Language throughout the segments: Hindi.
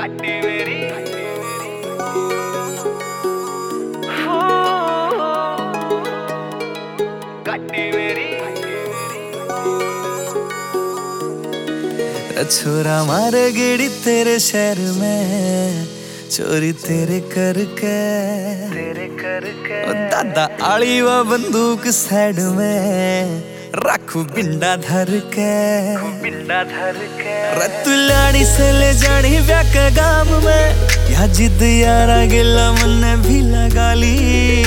गाड़ी मेरी गाड़ी मेरी छोरा मारे गेड़ी तेरे शहर में चोरी तेरे करके दादा आली व बंदूक साइड में रखू बिंडा धर के रतुलानी से ले जानी व्याक गाम में या जिद यारा गिला मन भी लगा ली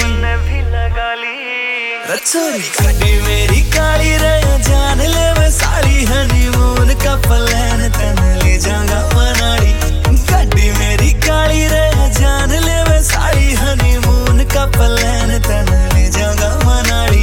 छोरी गाड़ी मेरी काली रे जान ले मैं साली हनीमून का प्लान तन ले जाऊंगा मनाली गाड़ी मेरी काली रे जान ले मैं साली हनीमून का प्लान तन ले जाऊंगा मनाली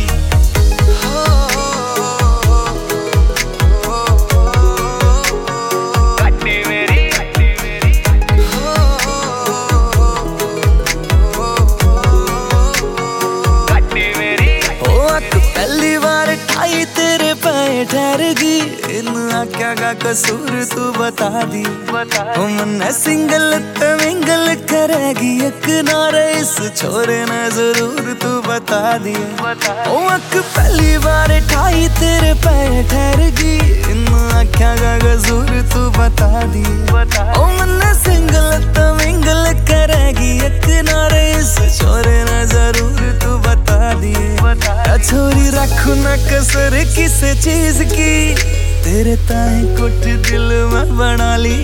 तेरे पे ठहरगी इन आख्या का कसूर तू बता दी मन सिंगल मिंगल करेगी एक नारे इस छोरे ने जरूर तू बता दी ओ अक पहली बार ठाई तेरे पे ठहरगी इन आख्या का कसूर तू बता दी ओ मन सिंगल मिंगल करेगी एक नारे इस छोरे ने जरूर तू बता दी छोरी रखू न कसर किसे चीज की तेरे ताए कुछ दिल में बना ली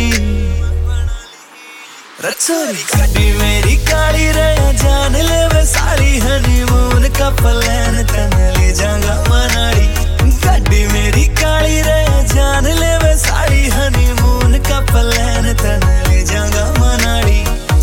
छोरी गाड़ी मेरी काली रे जान ले वे सारी हनीमून का प्लान तन ले जाऊंगा मनाली गाड़ी मेरी काली रे जान ले वे सारी हनीमून का प्लान तन ले जाऊंगा मनाली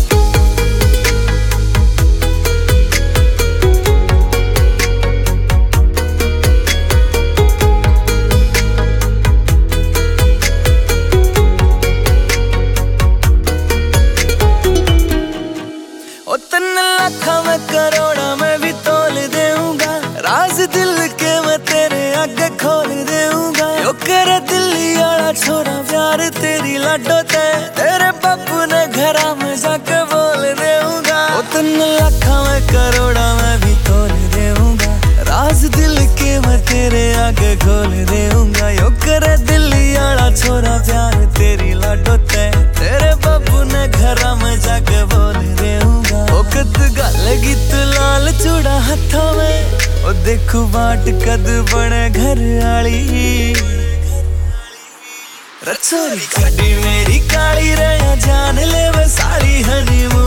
करोड़ा मैं भी तोल देऊंगा राज दिल के मैं तेरे आगे खोल देऊंगा यो करे दिल्ली वाला छोरा प्यार तेरी लाडो तेरे बापू ने घरा में जाके बोल देऊंगा उतने लाखा में करोड़ा मैं भी तोल देऊंगा राज दिल के मैं तेरे आगे खोल देऊंगा यो करे दिल्ली वाला छोरा प्यार तेरी लाडो तेरे बापू ने घरा में जाके बोल देऊंगा कद गल गीत लाल चूड़ा हथा में ओ देखो बाट कद बने घर आली छोरी गाड़ी मेरी काली रे जान ले वे सारी हनीमून